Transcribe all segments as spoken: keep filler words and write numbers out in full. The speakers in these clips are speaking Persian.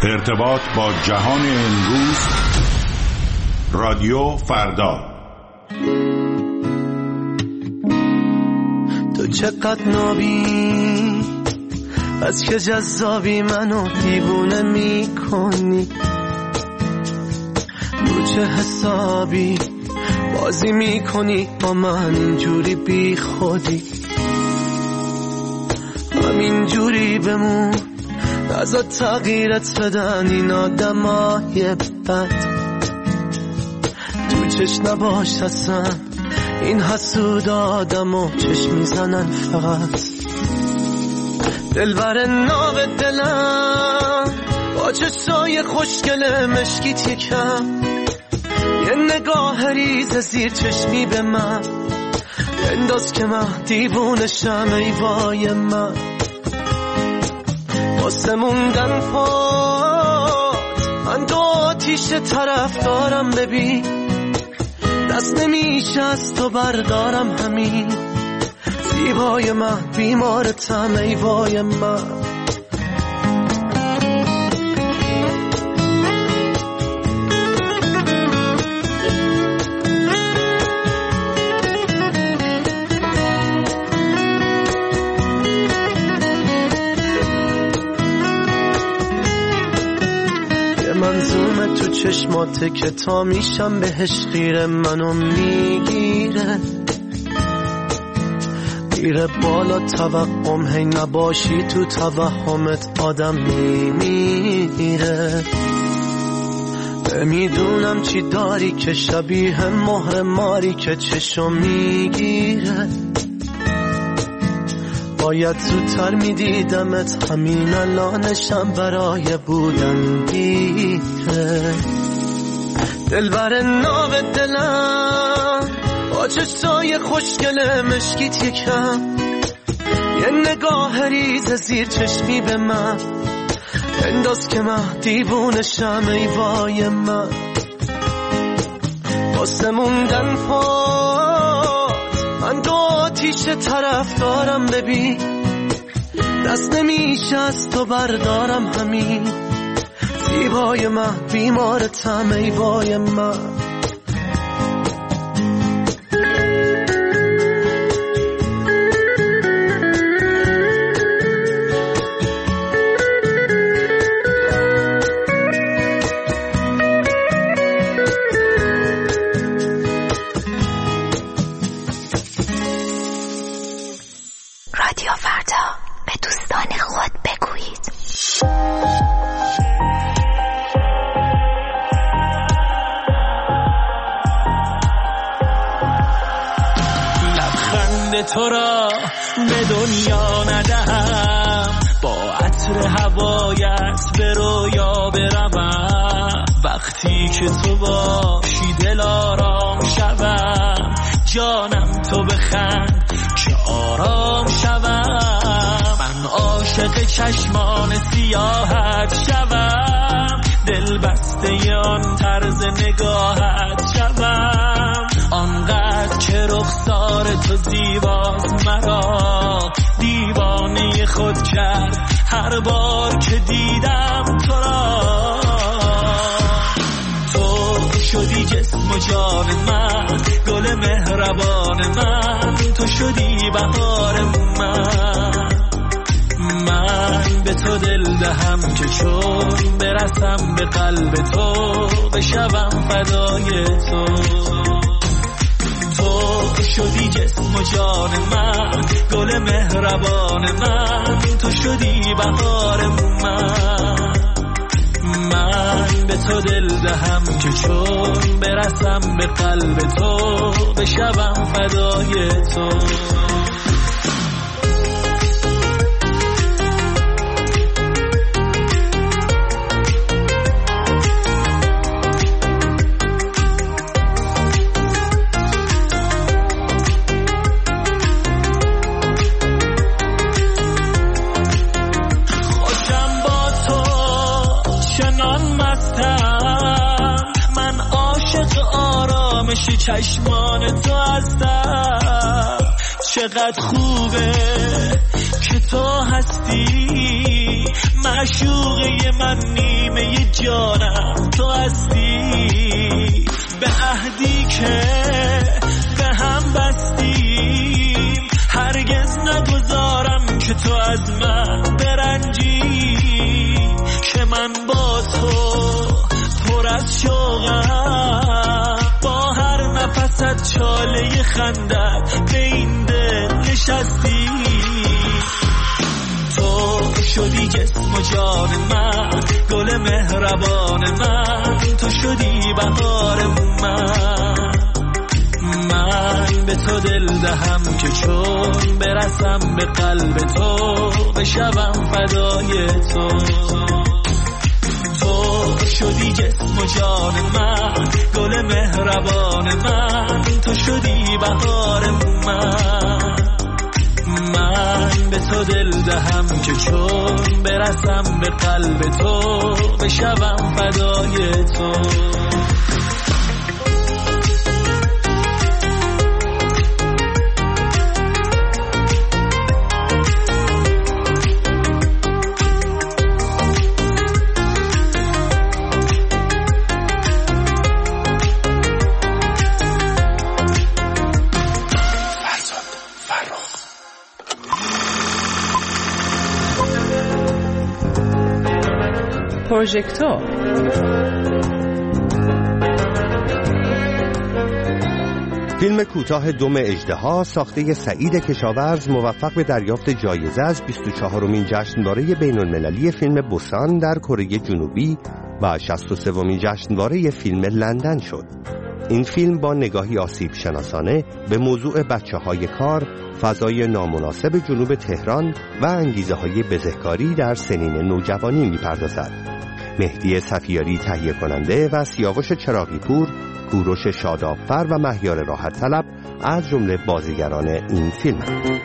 ارتباط با جهان امروز، رادیو فردا. تو چقدر نابی، از که جذابی منو دیوونه میکنی، رو چه حسابی بازی میکنی با من اینجوری بی خودی، همینجوری بمون نزا تغییرت بدن این آدمای بد، تو چش نباش اصلا این حسود آدمو چش میزنن فقط، دلبر ناو دلم با چشای خوشگل مشکیت یکم، یه نگاه ریز زیر چشمی به من انداز که من دیوونشم ای وای من، واسه موندن پات من دو آتیش طرف دارم، ببین دست نمیشه از تو بردارم، همین زیبای من بیمارتم ای وای من. منظومه تو چشماته که تا میشم بهش خیره، منو میگیره میره بالا توقم، هی نباشی تو توهمت آدم میمیره، نمیدونم چی داری که شبیه مهر ماری که چشم میگیره، باید زودتر میدیدمت همین الانشم برای بودن دیره، دلبر ناو دلم با چشای خوشگل مشکیت یکم، یه نگاه ریز زیر چشمی به من انداز که من دیوونشم ای وای من، واسه موندن پات من دو آتیش طرف دارم، ببین دست نمیشه از تو بردارم، همین زیبای من بیمارتم ای وای من. تو را به دنیا ندهم، با عطر هوایت به رویا بروم، وقتی که تو باشی دل آرام شوم، جانم تو بخند که آرام شوم، من عاشق چشمان سیاحت شوم، دل بسته آن طرز نگاهت شوم، آنقدر که رخسار تو زیباست مرا دیوانه خود کرد هر بار که دیدم تو را، تو شدی جسم و جان من، گل مهربان من، تو شدی بهار من، من به تو دل دهم که چون برسم به قلب تو بشوم فدای تو، تو شدی جسم و جان من، گل مهربان من، تو شدی بهار من، من به تو دل دهم که چون برسم به قلب تو بشوم فدای تو. چشمان تو هستم، چقدر خوبه که تو هستی، معشوقه من نیمه جانم تو هستی. به عهدی که به هم بستیم هرگز نگذارم که تو از من برنجی، که من با تو پر از شوقم، با هر نفست چاله خندت به این دل نشستی. تو شدی جسم و جان من، گل مهربان من، تو شدی بهار من. من به تو دل دهم که چون برسم به قلب تو بشوم فدای تو. تو شدی جسم و جان من، گل مهربان من، تو شدی بهار من. من به تو دل دهم که چون برسم به قلب تو بشوم فدای تو. پروژکتور فیلم کوتاه دم اژدها ساخته سعید کشاورز موفق به دریافت جایزه از بیست و چهارمین جشنواره بین‌المللی فیلم بوسان در کره جنوبی و شصت و سومین جشنواره فیلم لندن شد. این فیلم با نگاهی آسیب شناسانه به موضوع بچه‌های کار، فضای نامناسب جنوب تهران و انگیزه‌های بزهکاری در سنین نوجوانی می‌پردازد. مهدی صفیاری تهیه کننده و سیاوش چراغی پور، کوروش شادابفر و مهیار راحت طلب از جمله بازیگران این فیلم هستند.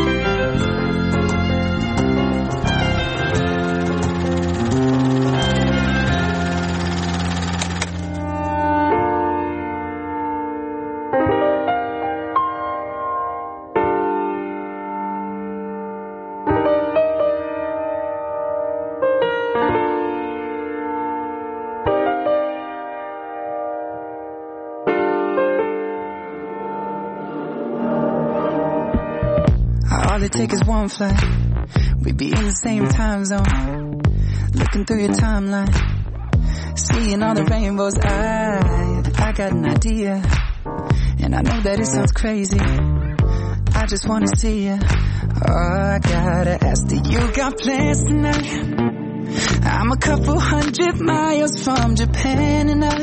All it takes is one flight, we'd be in the same time zone. Looking through your timeline, seeing all the rainbows. I, I got an idea, and I know that it sounds crazy. I just wanna see you. Oh, I gotta ask, do you got plans tonight? I'm a couple hundred miles from Japan, and I,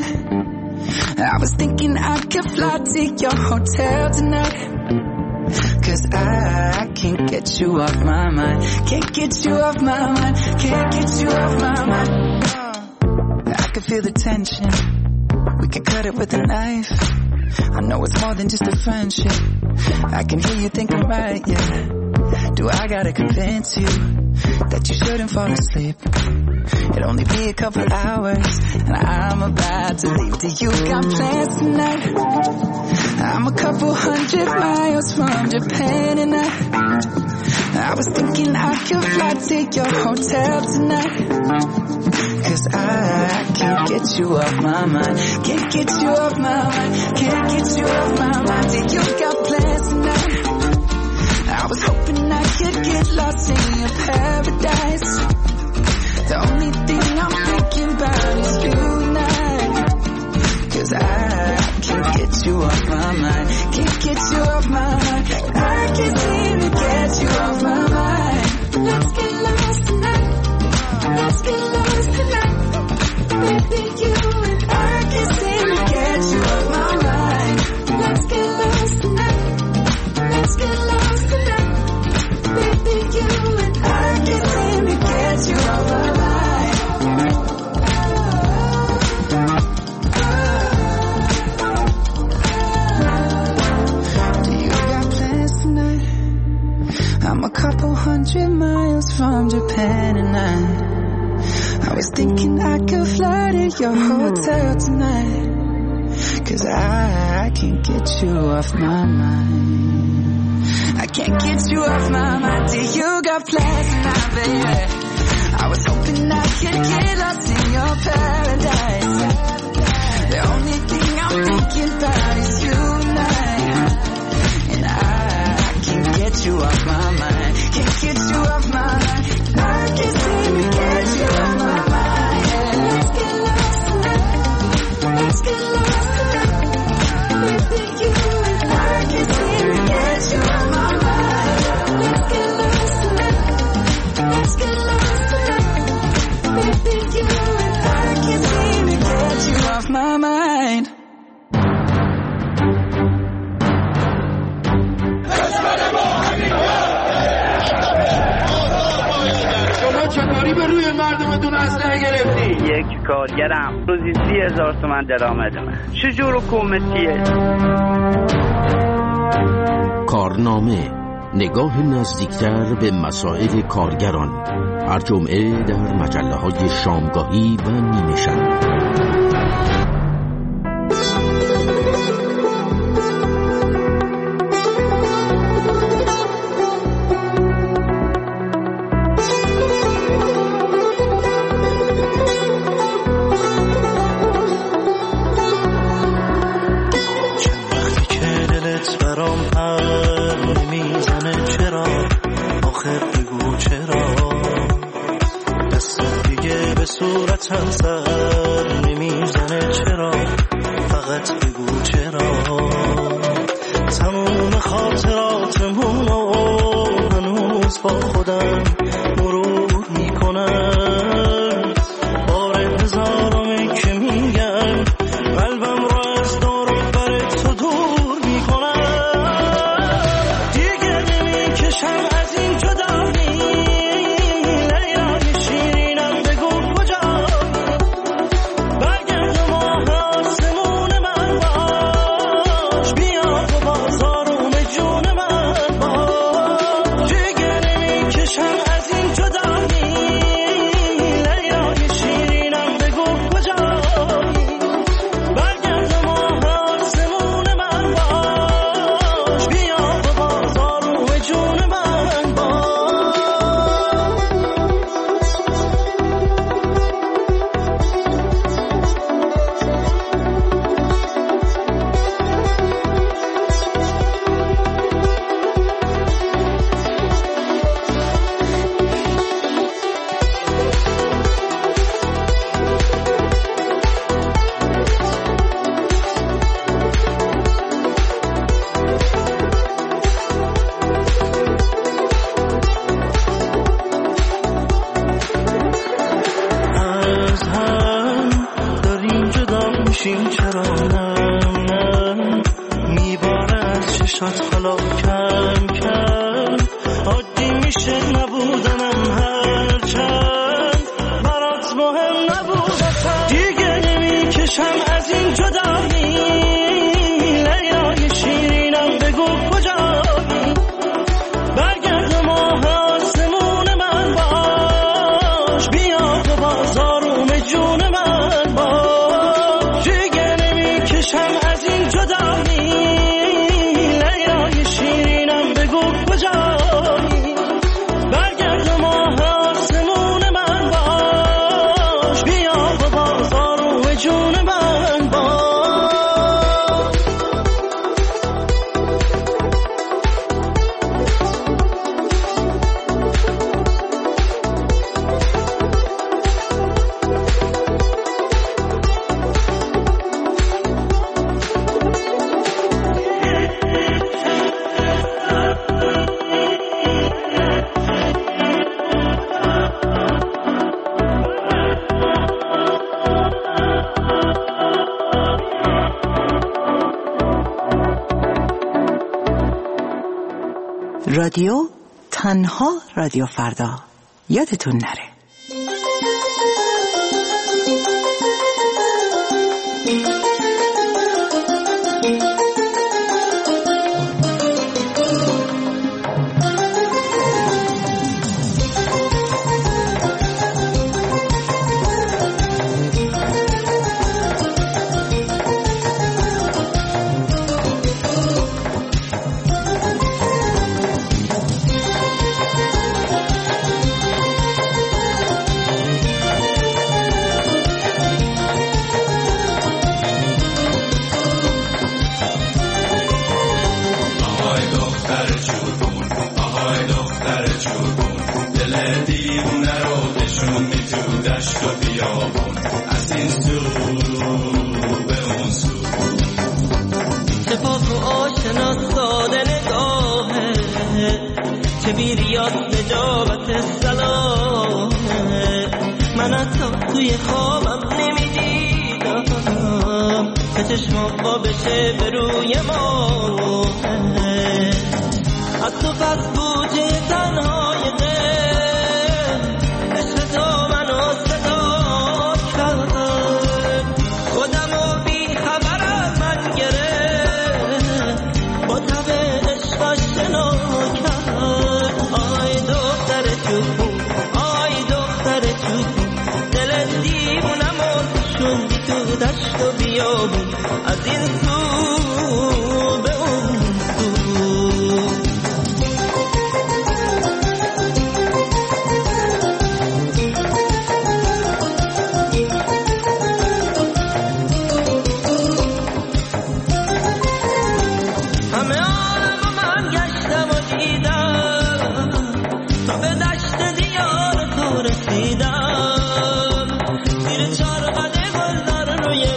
I was thinking I could fly to your hotel tonight. Cause I can't get you off my mind. Can't get you off my mind. Can't get you off my mind. I can feel the tension. We can cut it with a knife. I know it's more than just a friendship. I can hear you thinking right, yeah. Do I gotta convince you that you shouldn't fall asleep? It'll only be a couple hours and I'm about to leave. Do you got plans tonight? I'm a couple hundred miles from Japan, and I, I was thinking I could fly to your hotel tonight. Cause I can't get you off my mind. Can't get you off my mind. Can't get you off my mind. Do you got plans tonight? I was hoping I could get lost in your paradise. The only thing I'm thinking about is you and I. Cause I can't get you off my mind. Can't get you off my mind. I can't seem to get you off my mind. Let's get lost tonight. Let's get lost tonight. Baby, you and I can't seem to get you off my mind. Let's get lost tonight. Let's get lost tonight. Baby, you and I can't seem to get you off my mind. I'm a couple hundred miles from Japan, and I, I was thinking I could fly to your hotel tonight. Cause I, I can't get you off my mind. I Can't get you off my mind till you got plans now, baby. I was hoping I could get lost in your paradise. The only thing I'm thinking about is you tonight. And I can't get you off my mind. Can't get you off my mind. I can't seem to get you off my mind. Let's get lost tonight. Let's get lost tonight. With you and I can't seem to get you off my mind. Let's get lost tonight. Let's get lost tonight. With you and I can't seem to get you off my mind. چطوری به روی مردمتون اسلحه گرفتی؟ یک کارگرم روزی سی هزار تومن درآمدمه. چجور حکومتیه؟ کارنامه، نگاه نزدیکتر به مسائل کارگران، هر جمعه در مجله های شامگاهی و نیمه شب. صورتم سر نمیزنه چرا، فقط بگو چرا. تموم خاطراتمون رو هنوز با خودم مرور میکنم. بار هزارمی که میگم قلبم رو از دور و بر تو دور میکنم. دیگه نمیکشم از این جدایی، لیلای شیرینم بگو کجا. برگرد و ماه آسمون من باش، بیا تو بازارم جون من باش. دیگه نمیکشم از این جدایی، لیلای شیرینم بگو کجا. برگرد و ماه آسمون من باش، بیا تو بازارم جون من باش. از هم داریم جدا میشیم چرا؟ نه نه میباره از چشات حالا کم کم. عادی میشه نبودنم هرچند برات مهم نبودم. دیگه نمیکشم از این جدایی، لیلای شیرینم بگو کجایی. برگرد و ماه آسمون من باش، بیا تو بازارم جون من باش. دیگه نمیکشم از این جدایی، لیلای شیرینم بگو کجایی. برگرد و ماه آسمون من باش، بیا تو بازارم جون من باش. رادیو تنها رادیو فردا، یادتون نره. دشت و بیابون از این سو به اون سو. چه پاک و آشنا ساده نگاهه، چه بیریاد نجابت سلامه. من حتی توی خوابم نمیدیدم که چشمم با بشه به روی ما. از تو پس بوجه تنهای دل عشق تو منو صدا کرد. خودم و بی خبر از من گرفت، با تب عشق آشنا کرد. آی دختر چوبون، آی دختر چوبون، دل دیوونم و شوندی تو دشت و بیابون از این سو به اون سو. همه عالم من گشتم و دیدم تا به دشت دیار تو رسیدم. زیر چار قده گلدار روی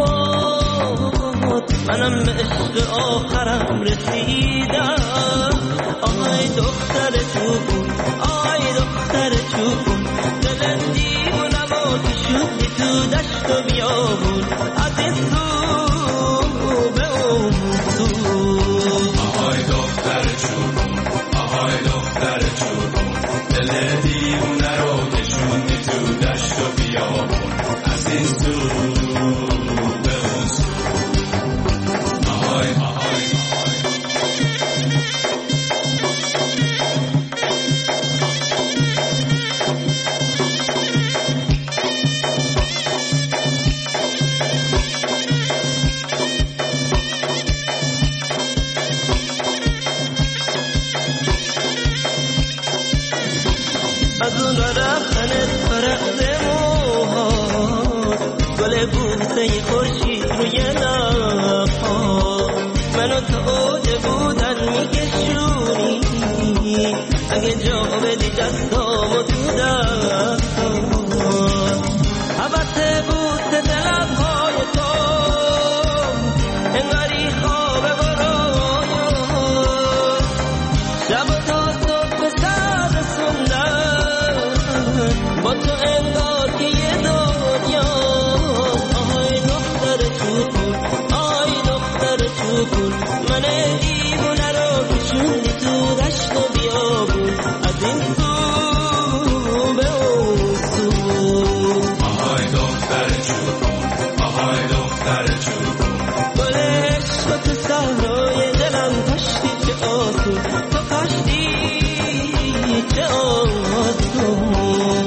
بود، منم به عشق آخرم رسیدم. آی دختر چوبون، آی دختر چوبون، دل دیوونم و کشوندی تو دشت و بیابون از این سو به اون سو. آهای دختر چوبون، آهای دختر چوبون، دل دیوونه رو کشوندی تو دشت و بیابون از این سو به اون سو. آهای آهای از اون رفتنت فرقت موهات، گل بوسه خورشید روی لبها. منو تا اوج بودن میکشونی، اگه جا بدی دستامو تو دستات. حبس بوسه لبهای تو انگاری خواب برایان، شب تا صبح سر رسوندن با تو انگار که یه دنیا. آهای دختر چوبون، آی دختر چوبون، من دیوونه رو کشوندی تو دشت و بیابون از این سو به اون سو. آهای دختر چوبون، آهای دختر چوبون، گل عشق تو صحرای دلم کاشتی چه آسون، تو کاشتی چه آسون.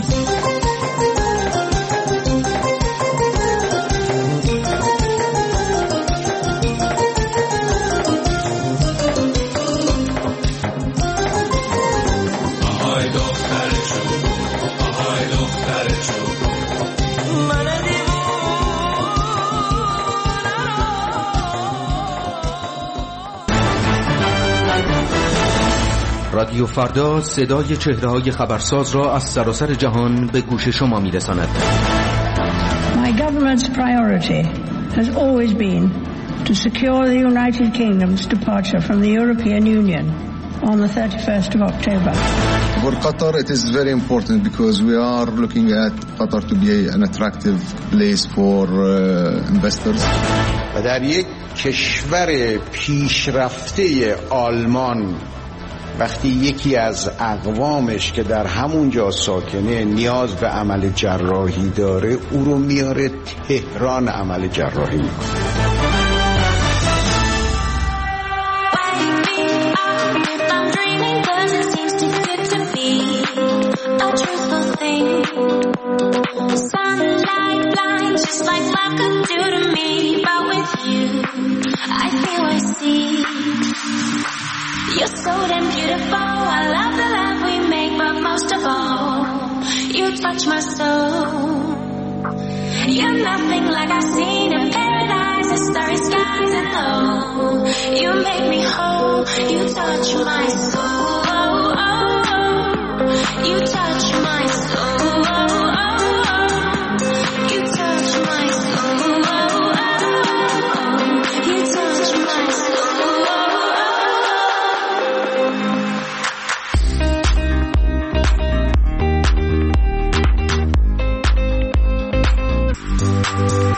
آهای دختر چوبون، آهای دختر چوبون، من دیوونه رادیو فردا صدای چهره‌های خبرساز را از سراسر جهان به گوش شما می‌رساند. My government's priority has always been to secure the United Kingdom's departure from the European Union on the thirty-first of October. For Qatar, it is very important because we are looking at Qatar to be an attractive place for uh, investors. و در یک کشور پیشرفته آلمان وقتی یکی از اقوامش که در همونجا ساکنه نیاز به عمل جراحی داره، او رو میاره تهران عمل جراحی میکنه. You're so damn beautiful, I love the love we make, but most of all, you touch my soul. You're nothing like I've seen in paradise, the starry skies and low. You make me whole, you touch my soul. You touch my soul.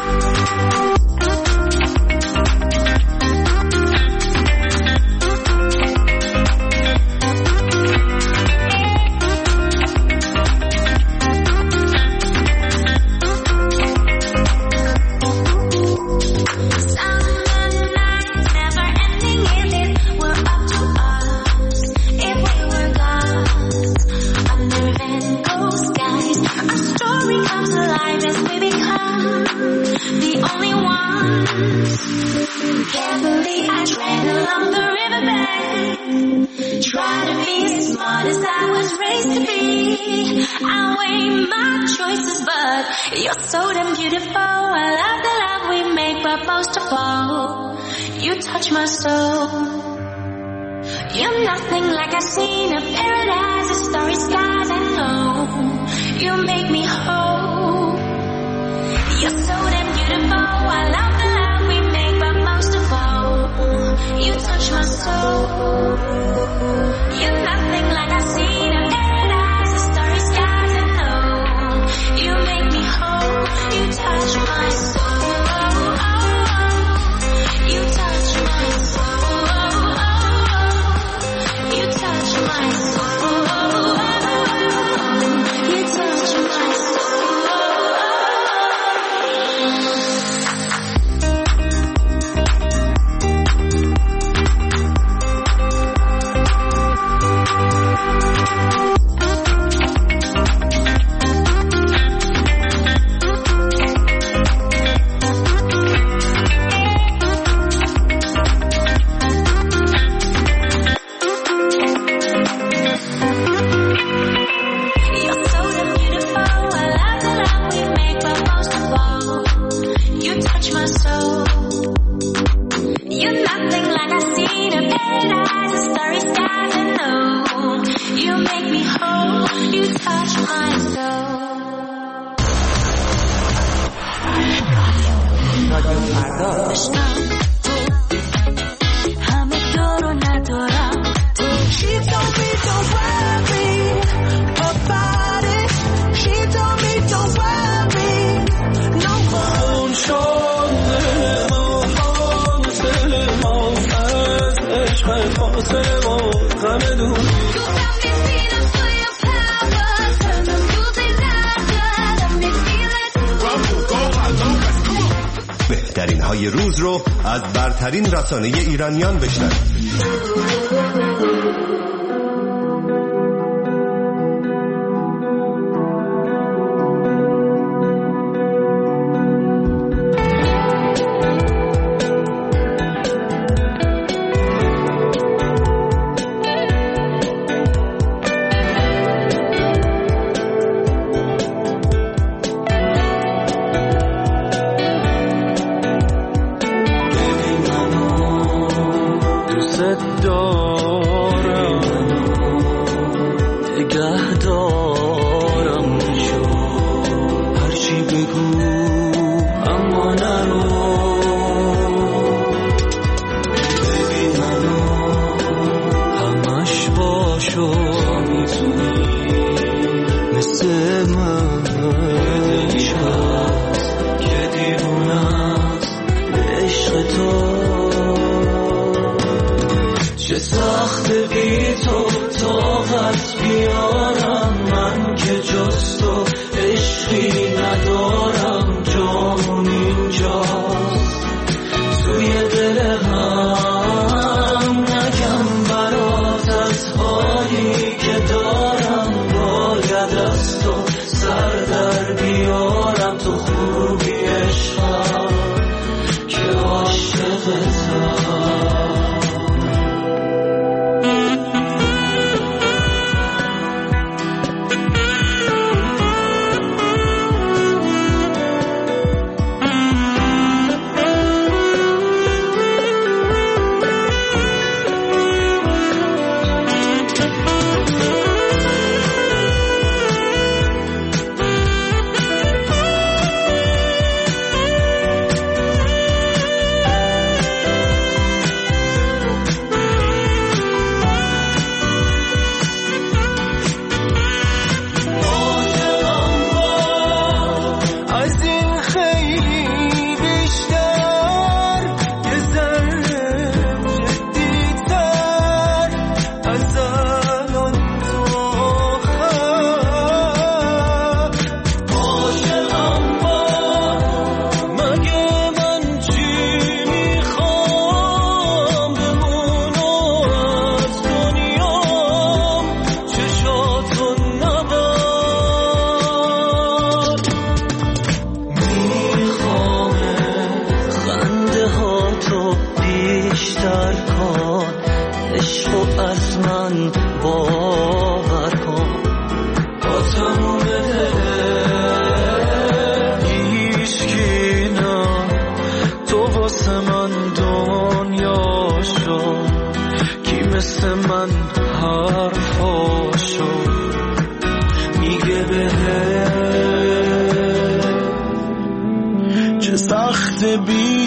بهترین های روز رو از برترین رسانه ایرانیان بشنوید.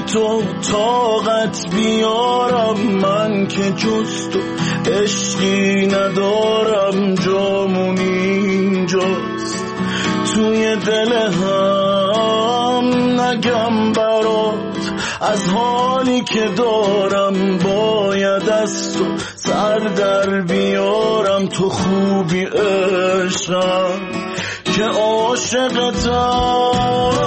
تو طاقت بیارم، من که جز تو عشقی ندارم. جامون اینجاست توی دل هم، نگم برات از حالی که دارم. باید از تو سر در بیارم، تو خوبی عشقم که عاشقتم.